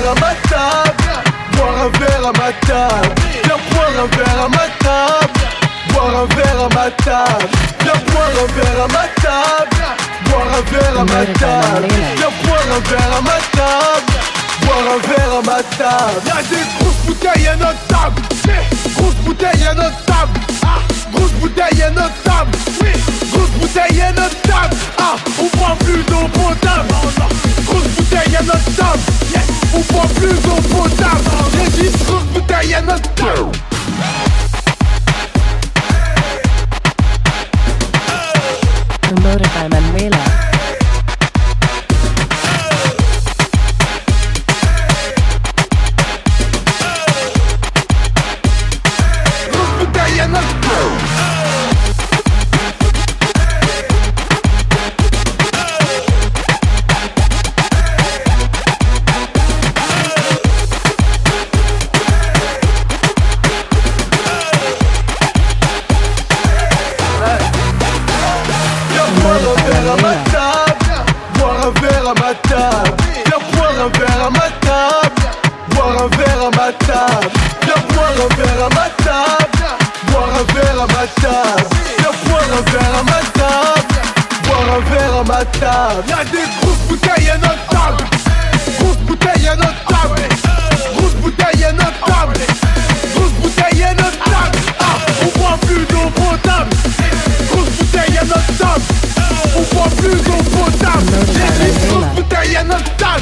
verre à ma table. Boire un verre à ma table. Viens boire un verre à ma table. Boire un verre à ma table. Viens boire un verre à ma table. Boire un verre à ma table. Viens boire un verre à ma table. Boire un verre à ma table. Y'a des grosses bouteilles à notre table. Grosse bouteille à notre table. Grosse bouteille à notre table. Grosse bouteille à notre table. On prend plus d'eau potable. Grosse bouteille à notre table. On prend plus d'eau potable. J'ai dit grosse bouteille à notre table. Promoted by Manuela. Y'a des grosses bouteilles à notre table. Grosse bouteille à notre table. Grosse bouteille à notre table. Grosse bouteille à notre table. On boit plus d'eau potable. Grosse bouteille à notre table. On boit plus d'eau potable. J'ai dit grosse bouteille à notre table.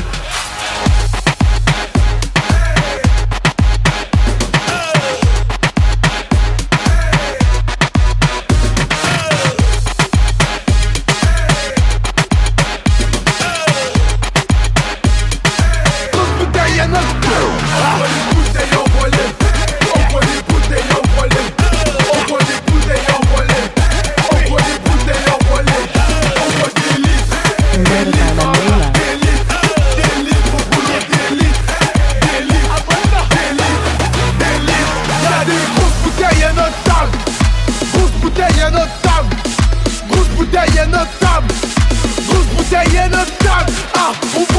Grosse bouteille à notre table. Grosse bouteille à notre table. On